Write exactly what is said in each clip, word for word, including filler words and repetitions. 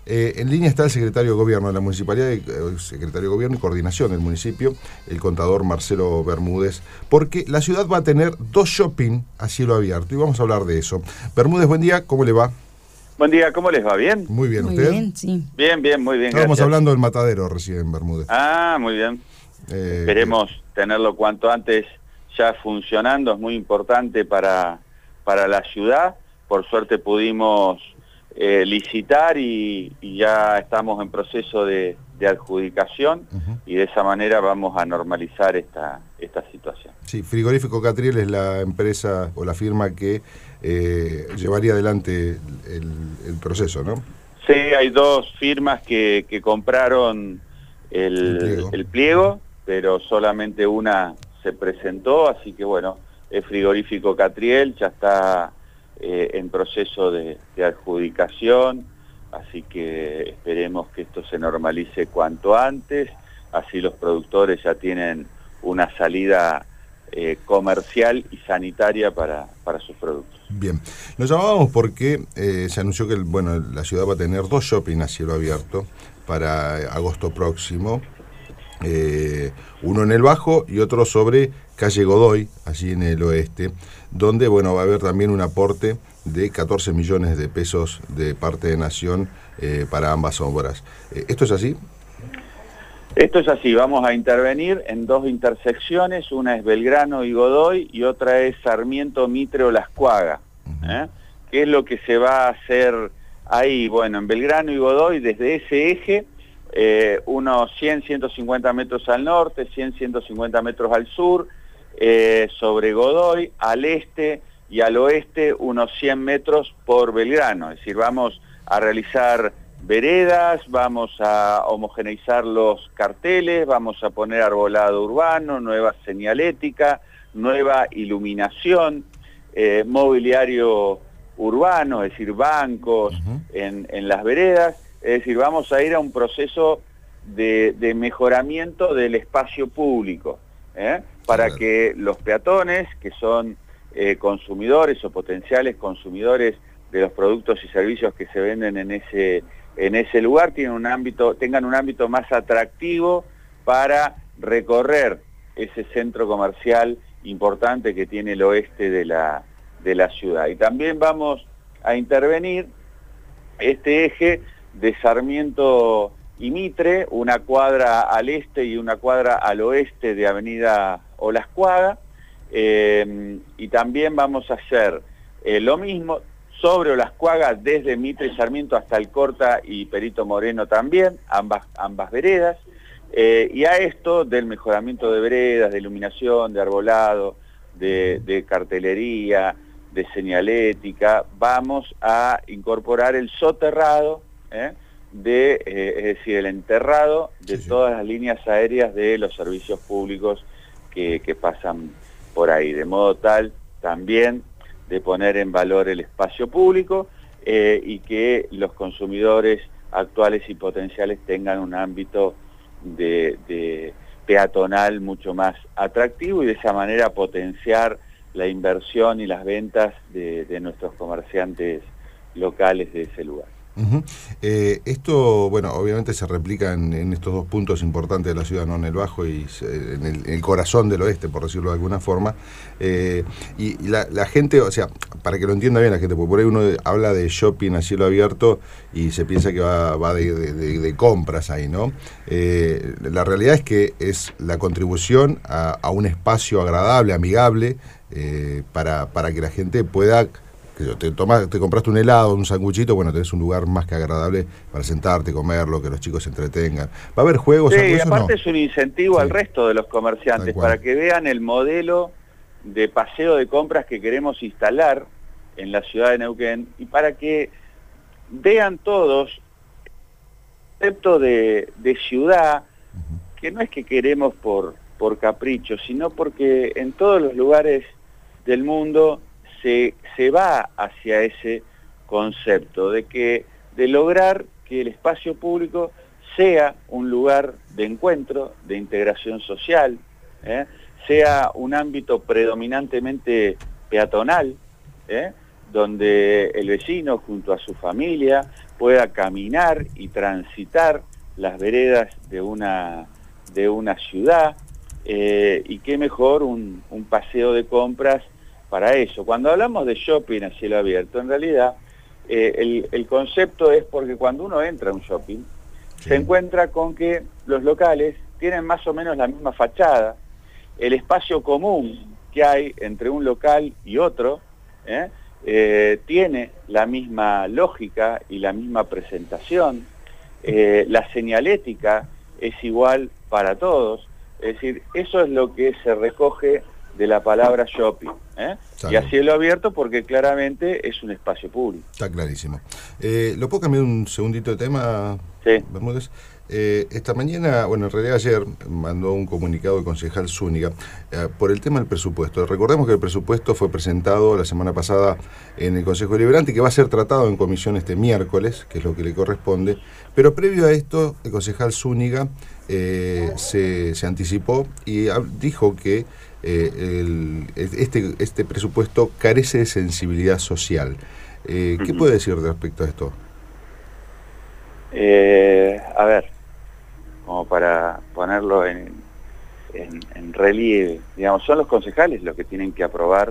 Eh, en línea está el secretario de Gobierno de la Municipalidad, el secretario de Gobierno y Coordinación del municipio, el contador Marcelo Bermúdez, porque la ciudad va a tener dos shopping a cielo abierto y vamos a hablar de eso. Bermúdez, buen día, ¿cómo le va? Buen día, ¿cómo les va? ¿Bien? Muy bien, Muy ¿usted? bien, sí. Bien, bien, muy bien, Estábamos gracias. hablando del matadero recién, Bermúdez. Ah, muy bien. Eh, Esperemos tenerlo cuanto antes ya funcionando, es muy importante para, para la ciudad. Por suerte pudimos eh, licitar y, y ya estamos en proceso de, de adjudicación uh-huh. y de esa manera vamos a normalizar esta, esta situación. Sí, Frigorífico Catriel es la empresa o la firma que eh, llevaría adelante el, el proceso, ¿no? Sí, hay dos firmas que, que compraron el, el, pliego. el pliego, pero solamente una se presentó, así que bueno, es Frigorífico Catriel, ya está eh, en proceso de, de adjudicación, así que esperemos que esto se normalice cuanto antes, así los productores ya tienen una salida eh, comercial y sanitaria para, para sus productos. Bien, nos llamábamos porque eh, se anunció que el, bueno, la ciudad va a tener dos shopping a cielo abierto para agosto próximo, eh, uno en el Bajo y otro sobre calle Godoy, allí en el oeste, donde bueno va a haber también un aporte de catorce millones de pesos de parte de Nación eh, para ambas obras. Eh, ¿Esto es así? Esto es así, vamos a intervenir en dos intersecciones, una es Belgrano y Godoy y otra es Sarmiento, Mitre o Las Cuagas. ¿eh? ¿Qué es lo que se va a hacer ahí? Bueno, en Belgrano y Godoy, desde ese eje, eh, unos cien, ciento cincuenta metros al norte, cien, ciento cincuenta metros al sur, eh, sobre Godoy, al este y al oeste, unos cien metros por Belgrano. Es decir, vamos a realizar veredas, vamos a homogeneizar los carteles, vamos a poner arbolado urbano, nueva señalética, nueva iluminación, eh, mobiliario urbano, es decir, bancos uh-huh. en, en las veredas, es decir, vamos a ir a un proceso de, de mejoramiento del espacio público, ¿eh? para sí, que los peatones, que son eh, consumidores o potenciales consumidores de los productos y servicios que se venden en ese en ese lugar tienen un ámbito, tengan un ámbito más atractivo para recorrer ese centro comercial importante que tiene el oeste de la, de la ciudad. Y también vamos a intervenir este eje de Sarmiento y Mitre, una cuadra al este y una cuadra al oeste de Avenida Las Cuagas, eh, y también vamos a hacer eh, lo mismo sobre Las Cuagas, desde Mitre y Sarmiento hasta el Corta y Perito Moreno también, ambas, ambas veredas, eh, y a esto del mejoramiento de veredas, de iluminación, de arbolado, de, de cartelería, de señalética, vamos a incorporar el soterrado, ¿eh? de, eh, es decir, el enterrado de sí, sí. todas las líneas aéreas de los servicios públicos que, que pasan por ahí, de modo tal también de poner en valor el espacio público eh, y que los consumidores actuales y potenciales tengan un ámbito de, de peatonal mucho más atractivo y de esa manera potenciar la inversión y las ventas de, de nuestros comerciantes locales de ese lugar. Uh-huh. Eh, esto, bueno, obviamente se replica en, en estos dos puntos importantes de la ciudad, ¿no? En el Bajo y en el, en el corazón del oeste, por decirlo de alguna forma. Eh, y y la, la gente, o sea, para que lo entienda bien la gente, porque por ahí uno habla de shopping a cielo abierto y se piensa que va, va de, de, de, de compras ahí, ¿no? Eh, la realidad es que es la contribución a, a un espacio agradable, amigable, eh, para, para que la gente pueda... Te, tomas, te compraste un helado, un sanguchito, bueno, tenés un lugar más que agradable para sentarte, comerlo, que los chicos se entretengan. ¿Va a haber juegos? Sí, y aparte no? es un incentivo sí. al resto de los comerciantes, para que vean el modelo de paseo de compras que queremos instalar en la ciudad de Neuquén y para que vean todos el concepto de, de ciudad, uh-huh. que no es que queremos por, por capricho, sino porque en todos los lugares del mundo Se, se va hacia ese concepto de que de lograr que el espacio público sea un lugar de encuentro, de integración social, ¿eh? sea un ámbito predominantemente peatonal, ¿eh? donde el vecino junto a su familia pueda caminar y transitar las veredas de una, de una ciudad, eh, y qué mejor un, un paseo de compras para eso. Cuando hablamos de shopping a cielo abierto, en realidad eh, el, el concepto es porque cuando uno entra a un shopping, sí, se encuentra con que los locales tienen más o menos la misma fachada, el espacio común que hay entre un local y otro, ¿eh? Eh, tiene la misma lógica y la misma presentación, eh, la señalética es igual para todos, es decir, eso es lo que se recoge de la palabra shopping, ¿eh? Y a cielo abierto porque claramente es un espacio público. Está clarísimo. Eh, ¿Lo puedo cambiar un segundito de tema, sí, Bermúdez? Eh, esta mañana, bueno, en realidad ayer mandó un comunicado el concejal Zúñiga eh, por el tema del presupuesto. Recordemos que el presupuesto fue presentado la semana pasada en el Consejo Deliberante, que va a ser tratado en comisión este miércoles, que es lo que le corresponde, pero previo a esto, el concejal Zúñiga eh, se, se anticipó y dijo que eh, el, este, este presupuesto carece de sensibilidad social. Eh, ¿Qué puede decir respecto a esto? Eh, a ver, como para ponerlo en, en, en relieve, digamos, son los concejales los que tienen que aprobar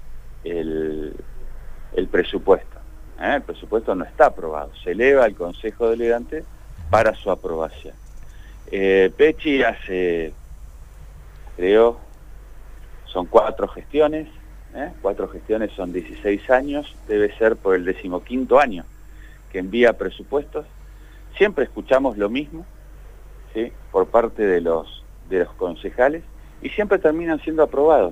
el, el presupuesto. ¿eh? El presupuesto no está aprobado, se eleva al Consejo Deliberante para su aprobación. Eh, Pechi hace, creo, son cuatro gestiones, ¿eh? cuatro gestiones son dieciséis años, debe ser por el decimoquinto año que envía presupuestos. Siempre escuchamos lo mismo, ¿sí? por parte de los, de los concejales, y siempre terminan siendo aprobados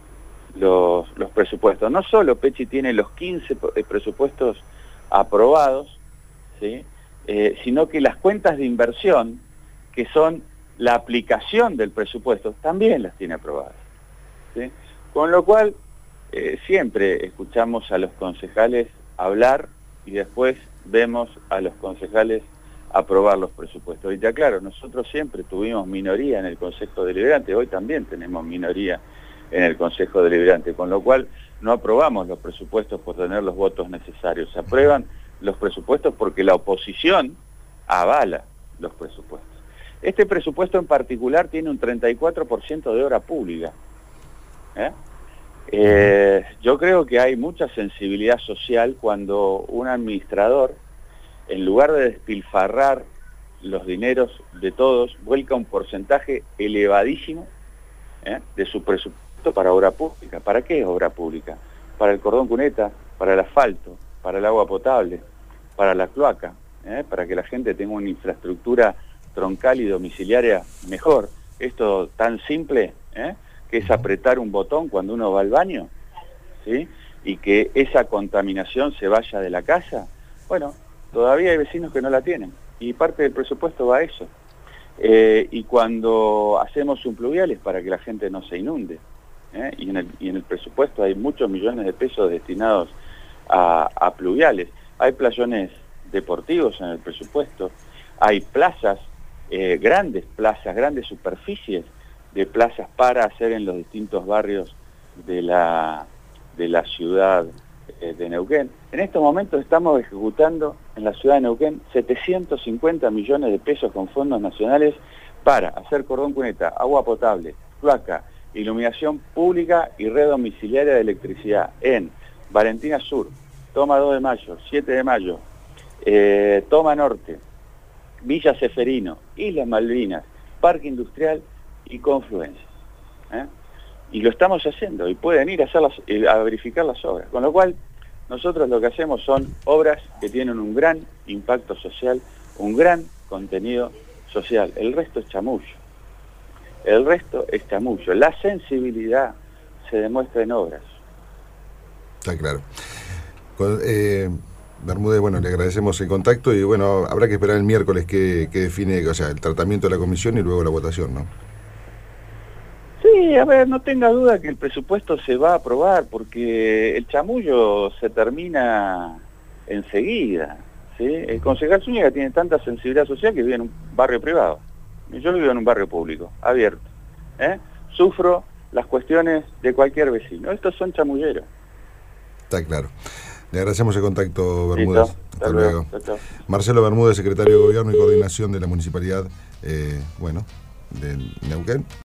los, los presupuestos. No solo Pechi tiene los quince presupuestos aprobados, ¿sí? eh, sino que las cuentas de inversión, que son la aplicación del presupuesto, también las tiene aprobadas. ¿sí? Con lo cual, eh, siempre escuchamos a los concejales hablar y después vemos a los concejales aprobar los presupuestos. Y ya claro, nosotros siempre tuvimos minoría en el Consejo Deliberante, hoy también tenemos minoría en el Consejo Deliberante, con lo cual no aprobamos los presupuestos por tener los votos necesarios, se aprueban los presupuestos porque la oposición avala los presupuestos. Este presupuesto en particular tiene un treinta y cuatro por ciento de obra pública. ¿eh? Eh, yo creo que hay mucha sensibilidad social cuando un administrador, en lugar de despilfarrar los dineros de todos, vuelca un porcentaje elevadísimo ¿eh? de su presupuesto para obra pública. ¿Para qué es obra pública? Para el cordón cuneta, para el asfalto, para el agua potable, para la cloaca, ¿eh? para que la gente tenga una infraestructura troncal y domiciliaria mejor. Esto tan simple, ¿eh? que es apretar un botón cuando uno va al baño, ¿sí? y que esa contaminación se vaya de la casa. Bueno, todavía hay vecinos que no la tienen, y parte del presupuesto va a eso. Eh, y cuando hacemos un pluvial es para que la gente no se inunde, ¿eh? y, en el, y en el presupuesto hay muchos millones de pesos destinados a, a pluviales. Hay playones deportivos en el presupuesto, hay plazas, eh, grandes plazas, grandes superficies de plazas para hacer en los distintos barrios de la, de la ciudad de Neuquén. En estos momentos estamos ejecutando en la ciudad de Neuquén setecientos cincuenta millones de pesos con fondos nacionales para hacer cordón cuneta, agua potable, cloaca, iluminación pública y red domiciliaria de electricidad en Valentina Sur, Toma dos de Mayo, siete de Mayo, eh, Toma Norte, Villa Ceferino, Islas Malvinas, Parque Industrial y Confluencia. ¿eh? Y lo estamos haciendo, y pueden ir a, hacer las, a verificar las obras. Con lo cual, nosotros lo que hacemos son obras que tienen un gran impacto social, un gran contenido social. El resto es chamullo. El resto es chamullo. La sensibilidad se demuestra en obras. Está claro. Eh, Bermúdez, bueno, le agradecemos el contacto y bueno, habrá que esperar el miércoles que, que define, o sea, el tratamiento de la comisión y luego la votación, ¿no? Sí, a ver, no tenga duda que el presupuesto se va a aprobar porque el chamullo se termina enseguida, ¿sí? El concejal Zúñiga tiene tanta sensibilidad social que vive en un barrio privado. Yo vivo en un barrio público, abierto. ¿eh? Sufro las cuestiones de cualquier vecino. Estos son chamulleros. Está claro. Le agradecemos el contacto, Bermúdez. Listo. Hasta, Hasta luego. luego. Chau, chau. Marcelo Bermúdez, secretario de Gobierno y Coordinación de la Municipalidad, eh, bueno, de Neuquén.